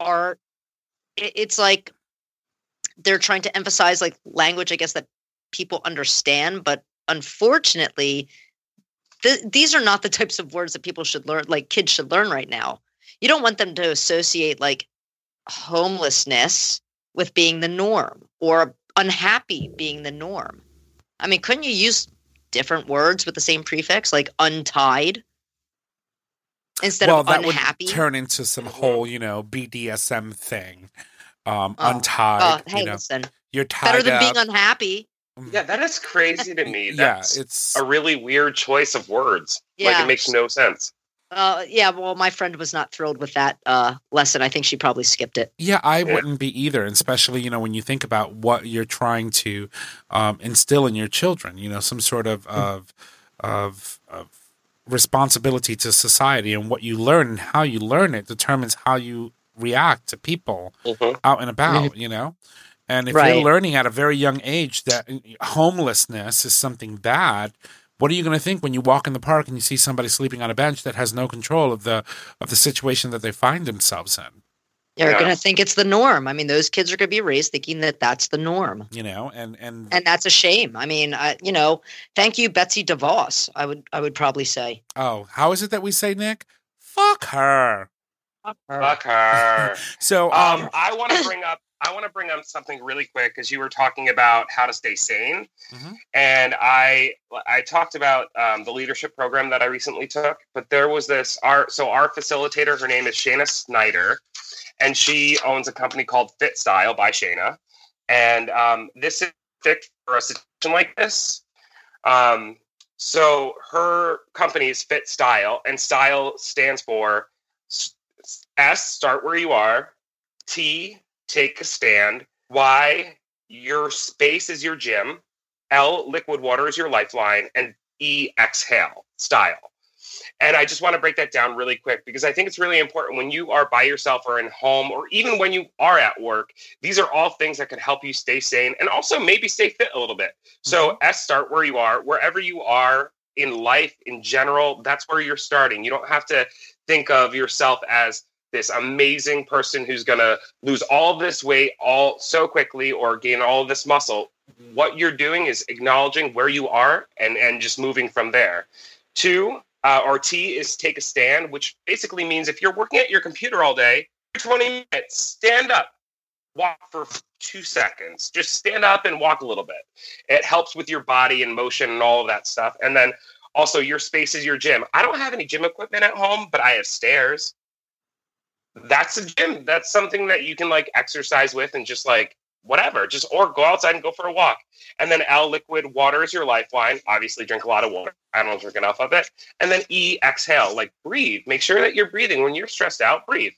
Speaker 3: are, it's like they're trying to emphasize like language, I guess, that people understand. But unfortunately, th- these are not the types of words that people should learn, like kids should learn right now. You don't want them to associate like homelessness with being the norm or unhappy being the norm. I mean, couldn't you use different words with the same prefix, like untied instead
Speaker 2: well,
Speaker 3: of
Speaker 2: that
Speaker 3: unhappy?
Speaker 2: Would turn into some whole, you know, B D S M thing. Um,
Speaker 3: oh.
Speaker 2: Untied.
Speaker 3: Oh, hey,
Speaker 2: you know,
Speaker 3: listen,
Speaker 2: you're tied
Speaker 3: better than
Speaker 2: up.
Speaker 3: being unhappy.
Speaker 1: Yeah, that is crazy to me. That's
Speaker 2: yeah, it's
Speaker 1: a really weird choice of words.
Speaker 3: Yeah.
Speaker 1: Like, it makes no sense.
Speaker 3: Uh, yeah, well, my friend was not thrilled with that uh, lesson. I think she probably skipped it.
Speaker 2: Yeah, I
Speaker 1: Yeah.
Speaker 2: wouldn't be either, especially, you know, when you think about what you're trying to um, instill in your children, you know, some sort of, of, of, of responsibility to society, and what you learn and how you learn it determines how you react to people
Speaker 1: Mhm.
Speaker 2: out and about, you know? And if
Speaker 3: Right.
Speaker 2: you're learning at a very young age that homelessness is something bad, what are you going to think when you walk in the park and you see somebody sleeping on a bench that has no control of the of the situation that they find themselves in?
Speaker 3: They're
Speaker 1: Yeah.
Speaker 3: going to think it's the norm. I mean, those kids are going to be raised thinking that that's the norm.
Speaker 2: You know, and and,
Speaker 3: And that's a shame. I mean, I, you know, thank you, Betsy DeVos, I would I would probably say.
Speaker 2: oh, how is it that we say, Nick? Fuck her.
Speaker 1: Fuck her.
Speaker 2: So,
Speaker 1: Um,
Speaker 2: um,
Speaker 1: I want to bring up. I want to bring up something really quick because you were talking about how to stay sane,
Speaker 2: Mhm.
Speaker 1: and I I talked about um, the leadership program that I recently took. But there was this our so our facilitator. Her name is Shayna Snyder, and she owns a company called Fit Style by Shayna, and um, this is fit for a situation like this. Um, so her company is Fit Style, and Style stands for S, start where you are, T, take a stand, Y, your space is your gym, L, liquid water is your lifeline, and E, exhale, style. And I just want to break that down really quick because I think it's really important when you are by yourself or in home, or even when you are at work. These are all things that can help you stay sane and also maybe stay fit a little bit. So S, start where you are. Wherever you are in life in general, that's where you're starting. You don't have to think of yourself as this amazing person who's going to lose all this weight all so quickly or gain all this muscle. What you're doing is acknowledging where you are and, and just moving from there. Two, uh, or T is take a stand, which basically means if you're working at your computer all day, twenty minutes, stand up, walk for two seconds. Just stand up and walk a little bit. It helps with your body and motion and all of that stuff. And then also your space is your gym. I don't have any gym equipment at home, but I have stairs. That's a gym. That's something that you can like exercise with and just like whatever, just or go outside and go for a walk. And then L, liquid water is your lifeline. Obviously drink a lot of water. I don't drink enough of it. And then E, exhale, like breathe. Make sure that you're breathing. When you're stressed out, breathe.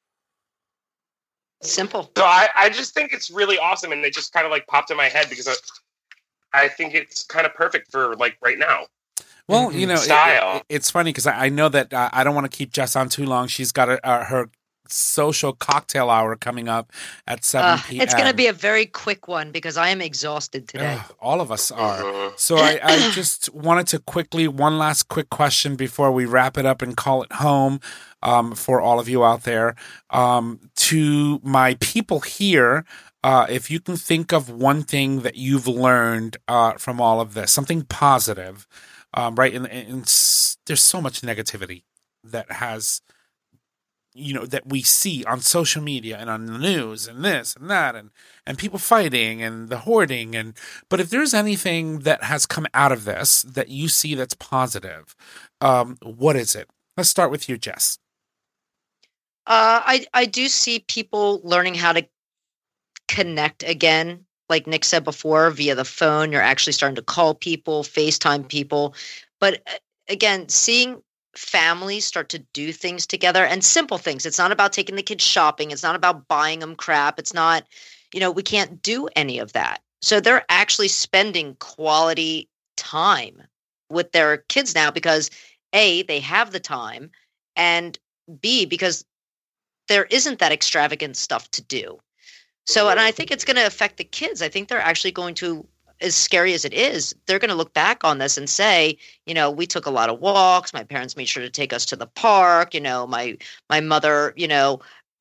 Speaker 3: Simple.
Speaker 1: So I, I just think it's really awesome. And it just kind of like popped in my head because I, I think it's kind of perfect for like right now.
Speaker 2: well, you know, it-
Speaker 1: Style.
Speaker 2: it- it's funny because I, I know that uh, I don't want to keep Jess on too long. She's got a, uh, her social cocktail hour coming up at seven
Speaker 3: Uh,
Speaker 2: p.m.
Speaker 3: it's going to be a very quick one because I am exhausted today.
Speaker 2: Ugh, all of us are.
Speaker 1: Mhm.
Speaker 2: So I, I just wanted to quickly, one last quick question before we wrap it up and call it home um, for all of you out there. Um, to my people here, uh, if you can think of one thing that you've learned uh, from all of this, something positive, um, right? And, and s- there's so much negativity that has, you know, that we see on social media and on the news and this and that and, and people fighting and the hoarding. And, but if there's anything that has come out of this that you see that's positive, um, what is it? Let's start with you, Jess.
Speaker 3: Uh, I I do see people learning how to connect again, like Nick said before, via the phone. You're actually starting to call people, FaceTime people. But uh, again, seeing families start to do things together and simple things. It's not about taking the kids shopping. It's not about buying them crap. It's not, you know, we can't do any of that. So they're actually spending quality time with their kids now because A, they have the time, and B, because there isn't that extravagant stuff to do. So, and I think it's going to affect the kids. I think they're actually going to, as scary as it is, they're going to look back on this and say, you know, we took a lot of walks. My parents made sure to take us to the park. You know, my, my mother, you know,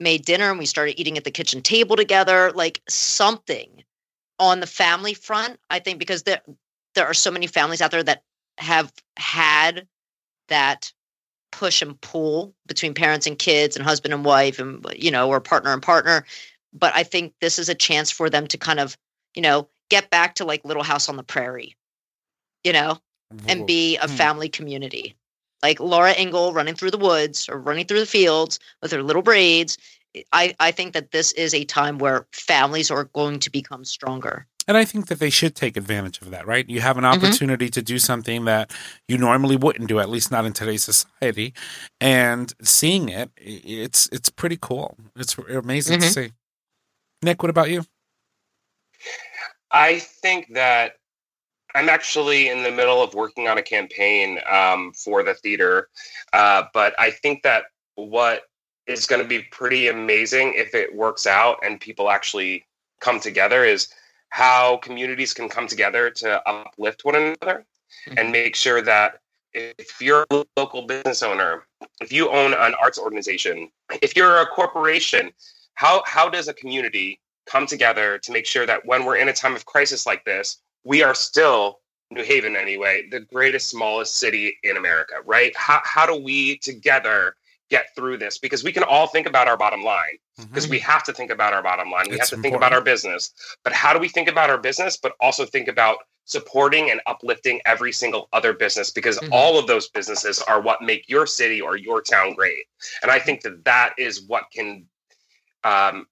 Speaker 3: made dinner and we started eating at the kitchen table together, like something on the family front. I think because there, there are so many families out there that have had that push and pull between parents and kids and husband and wife and, you know, or partner and partner. But I think this is a chance for them to kind of, you know, get back to like Little House on the Prairie, you know, and be a family community. Like Laura Ingalls running through the woods or running through the fields with her little braids. I, I think that this is a time where families are going to become stronger.
Speaker 2: And I think that they should take advantage of that, right? You have an opportunity mm-hmm. to do something that you normally wouldn't do, at least not in today's society. And seeing it, it's it's pretty cool. It's amazing mm-hmm. to see. Nick, what about you?
Speaker 1: I think that I'm actually in the middle of working on a campaign um, for the theater. Uh, but I think that what is going to be pretty amazing if it works out and people actually come together is how communities can come together to uplift one another mm-hmm. and make sure that if you're a local business owner, if you own an arts organization, if you're a corporation, how how does a community come together to make sure that when we're in a time of crisis like this, we are still, New Haven anyway, the greatest, smallest city in America, right? How how do we together get through this? Because we can all think about our bottom line, because mm-hmm. we have to think about our bottom line. We it's have to important. think about our business. But how do we think about our business, but also think about supporting and uplifting every single other business? Because mm-hmm. all of those businesses are what make your city or your town great. And I think that that is what can um,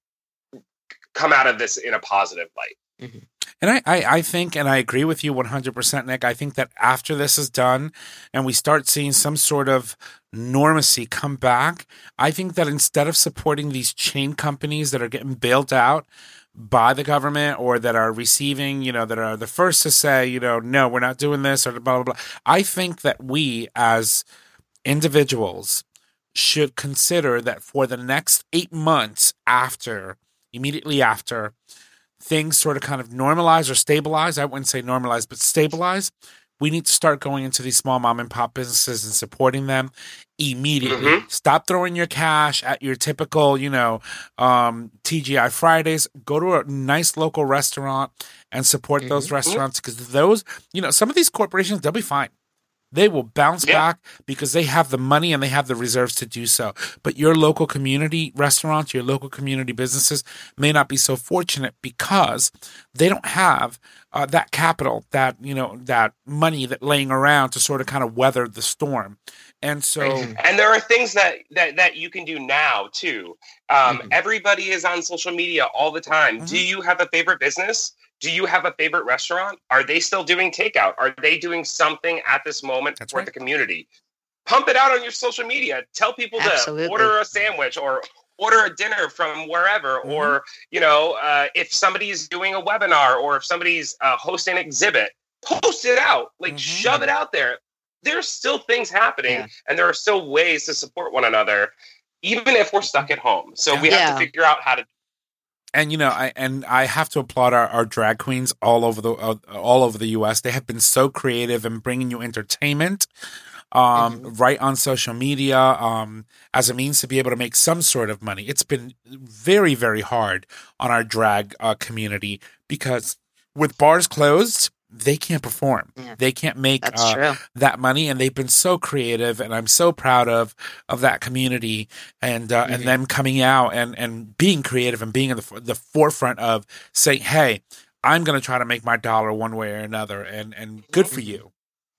Speaker 1: come out of this in a positive light.
Speaker 2: Mm-hmm. And I, I, I think, and I agree with you one hundred percent, Nick, I think that after this is done and we start seeing some sort of normacy come back, I think that instead of supporting these chain companies that are getting bailed out by the government or that are receiving, you know, that are the first to say, you know, no, we're not doing this or blah, blah, blah. I think that we as individuals should consider that for the next eight months after, immediately after, things sort of kind of normalize or stabilize. I wouldn't say normalize, but stabilize. We need to start going into these small mom and pop businesses and supporting them immediately. Mm-hmm. Stop throwing your cash at your typical, you know, um, T G I Fridays. Go to a nice local restaurant and support mm-hmm. those restaurants, because those, you know, some of these corporations, they'll be fine. They will bounce yeah. back because they have the money and they have the reserves to do so. But your local community restaurants, your local community businesses may not be so fortunate because they don't have uh, that capital, that, you know, that money that laying around to sort of kind of weather the storm. And so,
Speaker 1: and there are things that that, that you can do now too. Um, mm-hmm. Everybody is on social media all the time. Mm-hmm. Do you have a favorite business? Do you have a favorite restaurant? Are they still doing takeout? Are they doing something at this moment That's for right. the community? Pump it out on your social media. Tell people Absolutely. to order a sandwich or order a dinner from wherever. Mm-hmm. Or, you know, uh, if somebody's doing a webinar or if somebody's uh, hosting an exhibit, post it out. Like, mm-hmm. shove it out there. There's still things happening yeah. and there are still ways to support one another, even if we're stuck at home. So we yeah. have to figure out how to.
Speaker 2: And, you know, I and I have to applaud our, our drag queens all over the uh, all over the U S. They have been so creative in bringing you entertainment um, mm-hmm. right on social media um, as a means to be able to make some sort of money. It's been very, very hard on our drag uh, community because with bars closed, they can't perform. Yeah. They can't make uh, that money, and they've been so creative, and I'm so proud of of that community and uh, mm-hmm. and them coming out and, and being creative and being in the the forefront of saying, "Hey, I'm going to try to make my dollar one way or another," and and good for you.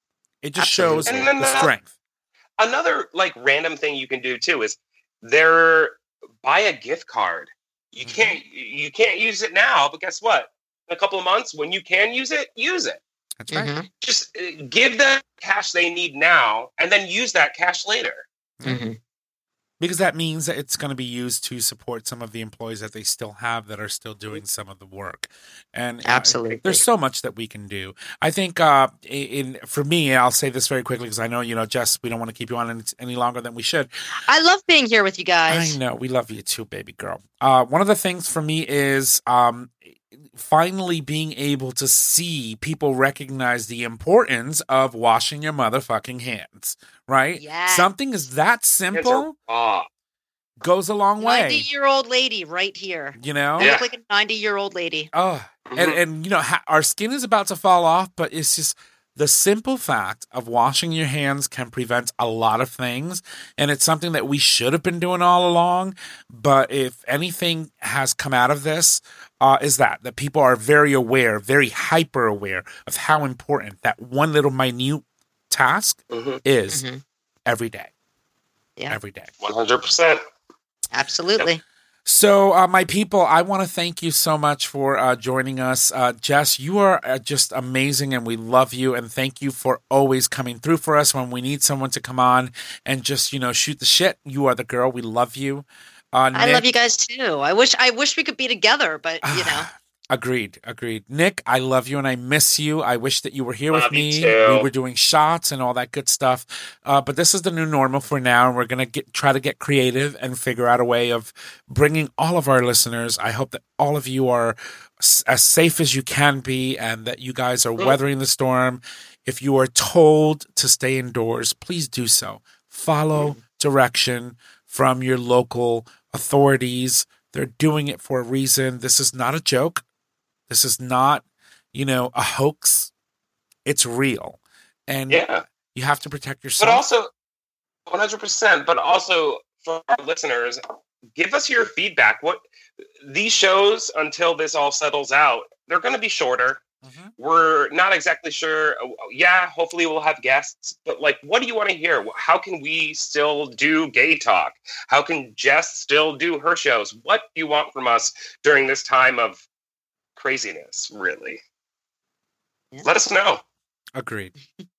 Speaker 2: It just Absolutely. shows and the another, strength.
Speaker 1: Another like random thing you can do too is there buy a gift card. You mm-hmm. can't you can't use it now, but guess what? A couple of months when you can use it, use it.
Speaker 2: That's right. Mm-hmm.
Speaker 1: Just uh, give them cash they need now and then use that cash later.
Speaker 2: Mm-hmm. Because that means that it's going to be used to support some of the employees that they still have that are still doing some of the work. And
Speaker 3: Absolutely.
Speaker 2: Uh, there's so much that we can do. I think uh, in for me, I'll say this very quickly because I know, you know, Jess, we don't want to keep you on any, any longer than we should.
Speaker 3: I love being here with you guys.
Speaker 2: I know. We love you too, baby girl. Uh, one of the things for me is um, finally being able to see people recognize the importance of washing your motherfucking hands, right?
Speaker 3: Yeah.
Speaker 2: Something is that simple goes a long way.
Speaker 3: ninety-year-old lady right here.
Speaker 2: You know?
Speaker 3: I
Speaker 1: Yeah.
Speaker 3: look like a ninety-year-old lady.
Speaker 2: Oh,
Speaker 1: Mhm.
Speaker 2: and, and, you know, ha- our skin is about to fall off, but it's just the simple fact of washing your hands can prevent a lot of things. And it's something that we should have been doing all along. But if anything has come out of this, uh, is that, that people are very aware, very hyper aware of how important that one little minute task
Speaker 1: Mm-hmm.
Speaker 2: is
Speaker 3: Mm-hmm.
Speaker 2: every day.
Speaker 3: Yeah.
Speaker 2: Every day.
Speaker 1: one hundred percent.
Speaker 3: Absolutely.
Speaker 2: So, uh, my people, I want to thank you so much for uh, joining us. Uh, Jess, you are uh, just amazing, and we love you. And thank you for always coming through for us when we need someone to come on and just, you know, shoot the shit. You are the girl. We love you. Uh,
Speaker 3: I
Speaker 2: Nick,
Speaker 3: love you guys too. I wish I wish we could be together, but you know.
Speaker 2: Agreed, agreed. Nick, I love you and I miss you. I wish that you were here
Speaker 1: Love
Speaker 2: with
Speaker 1: you
Speaker 2: me.
Speaker 1: too.
Speaker 2: We were doing shots and all that good stuff. Uh, but this is the new normal for now, and we're gonna get try to get creative and figure out a way of bringing all of our listeners. I hope that all of you are s- as safe as you can be, and that you guys are
Speaker 1: Mm.
Speaker 2: weathering the storm. If you are told to stay indoors, please do so. Follow direction from your local authorities. They're doing it for a reason. This is not a joke. This is not, you know, a hoax. It's real. And
Speaker 1: Yeah.
Speaker 2: you have to protect yourself.
Speaker 1: But also, one hundred percent. But also, for our listeners, give us your feedback. What these shows, until this all settles out, they're going to be shorter.
Speaker 2: Mhm.
Speaker 1: We're not exactly sure. Yeah, hopefully we'll have guests. But like, what do you want to hear? How can we still do gay talk? How can Jess still do her shows? What do you want from us during this time of craziness? Really,
Speaker 3: Yeah.
Speaker 1: let us know.
Speaker 2: Agreed.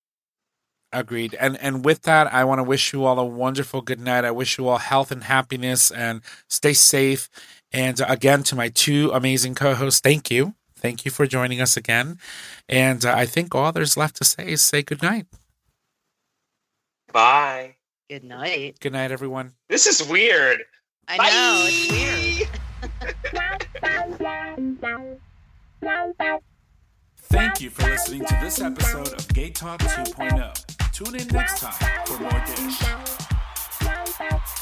Speaker 2: Agreed. And and with that, I want to wish you all a wonderful good night. I wish you all health and happiness, and stay safe. And uh, again, to my two amazing co-hosts, thank you. Thank you for joining us again. And uh, I think all there's left to say is say good night.
Speaker 1: Bye.
Speaker 3: Good night.
Speaker 2: Good night, everyone.
Speaker 1: This is weird.
Speaker 3: I
Speaker 1: Bye.
Speaker 3: know, it's weird.
Speaker 2: Thank you for listening to this episode of Gay Talk two point oh. Tune in next time for more dish.